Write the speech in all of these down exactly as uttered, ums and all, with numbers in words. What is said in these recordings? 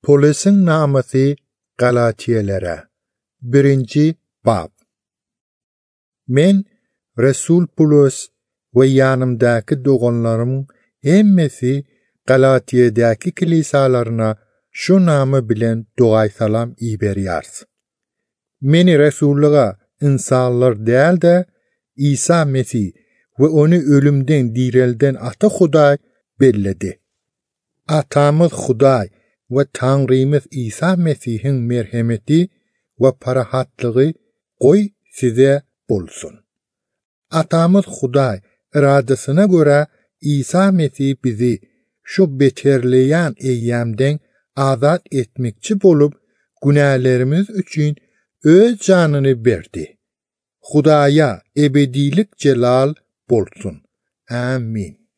Polisin naması Galatiyelere. Birinci bab. Men Resul Polis ve yanımdaki doğanlarımın hemmesi Galatiyedeki kilisalarına şu namı bilen duay salam iberiyars. Meni Resulluğa insanlar değil de İsa Mesih ve onu ölümden dirilden Ata Huday belledi. Atamız Huday ve Tanrımız İsa Mesih'in merhameti ve parahatlığı koy size bulsun. Atamız Huday iradesine göre İsa Mesih bizi şu beterleyen eyyamden azat etmekçi bolup günahlarımız için öz canını verdi. Hudaya ebedilik celal bulsun. Amin.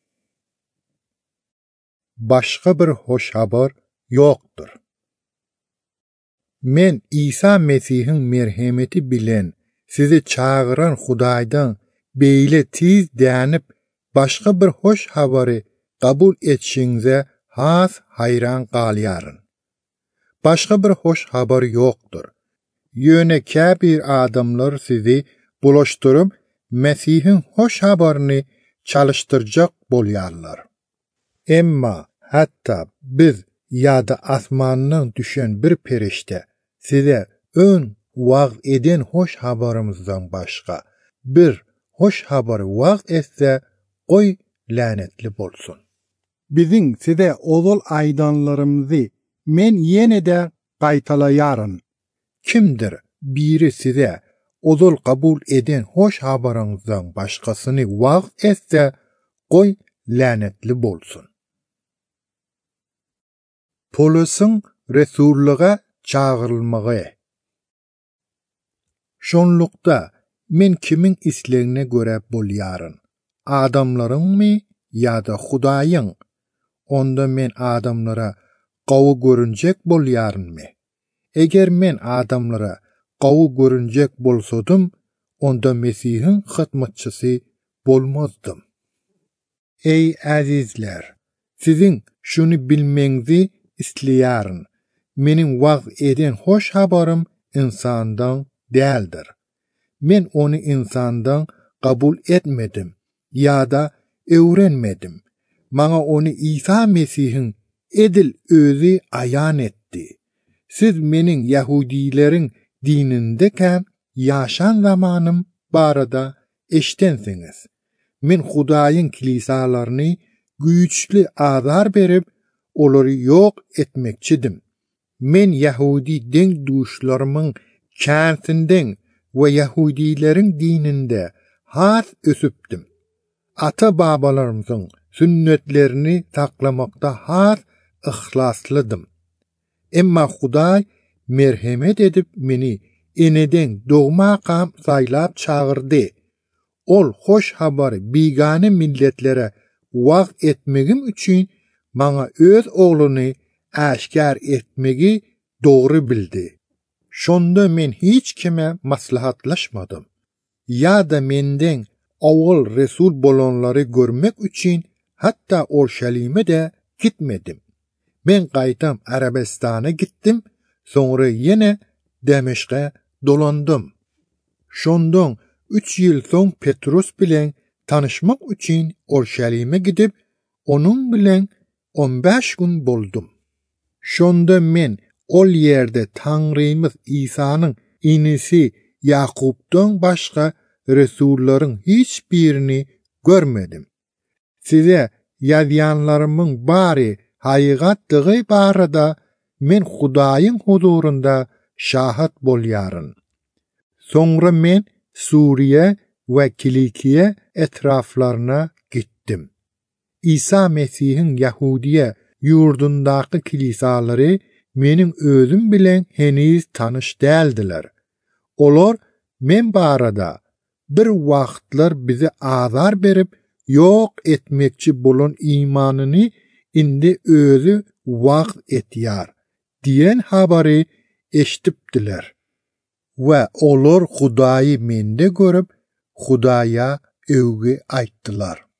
Başka bir hoş haber yoktur. Men İsa Mesih'in merhameti bilen sizi çağıran Hudaydan beyle tiz dayanıp başka bir hoş haberi kabul etşinize has hayran qalyarın. Başka bir hoş haber yoktur. Yöneke bir adamlar sizi bulaştırıp Mesih'in hoş haberini çalıştıracak bolyarlar. Emma hatta biz ya da asmandan düşen bir perişte size ön vaaz eden hoş haberimizden başka bir hoş haberi vaaz etse oy lanetli bolsun. Bizim size ozul aydanlarımızı men yine de qaytalayarın. Kimdir biri size ozul kabul eden hoş haberinizden başkasını vaaz etse oy lanetli bolsun. Polisin Resulluğa çağırılmağı. Şonlukta men kimin islerine göre bolyarın? Adamların mı ya da Hudayın? Onda men adamlara qawu görünecek bolyarın mı? Eger men adamlara qawu görünecek bolsodum, onda Mesih'in hizmetçisi bolmazdım. Ey azizler! Sizin şunu bilmenizi isliyarın. Menin vaaz eden hoş haberim insandan değildir. Men onu insandan kabul etmedim ya da öğrenmedim. Bana onu İsa Mesih'in edil özü ayan etti. Siz menin Yahudilerin dinindeken yaşan zamanım barada eştensiniz. Men Hudayın kilisalarını güçlü azar berip onları yok etmekçidim. Men Yahudi den duşlarımın känsinden ve Yahudilerin dininde has ösüptüm. Ata babalarımızın sünnetlerini saklamakta has ihlaslıdım. Emma Huday merhamet edip meni eneden doğma kam saylap çağırdı. Ol hoş haberi bigane milletlere vaaz etmegim için bana öz oğlunu aşkar etmegi doğru bildi. Şonda men hiç kime maslahatlaşmadım. Ya da menden oğul Resul bolonları görmek için hatta Orşalim'e de gitmedim. Ben qaytam Arabistan'a gittim, sonra yine Demeşk'e dolandım. Şondan üç yıl son Petrus bilen tanışmak için Orşalim'e gidip onun bilen on beş gün boldum. Şonda men ol yerde Tanrımız İsa'nın inisi Yakup'tan başka Resulların hiçbirini görmedim. Size yazyanlarımın bari haykatlığı barada men Hudayın huzurunda şahit bolyarın. Sonra men Suriye ve Kilikiye etraflarına gittim. İsa Mesih'in Yahudiye yurdundaki kilisaları menin özüm bilen heniz tanış değildiler. Olar men barada bir vaqtlar bize azar berip yok etmekçi bolon imanını indi özü vaqt etiyar diyen haberi eşitipdiler. Ve olar Hudayı mende görüp Hudaya övgü ayttılar.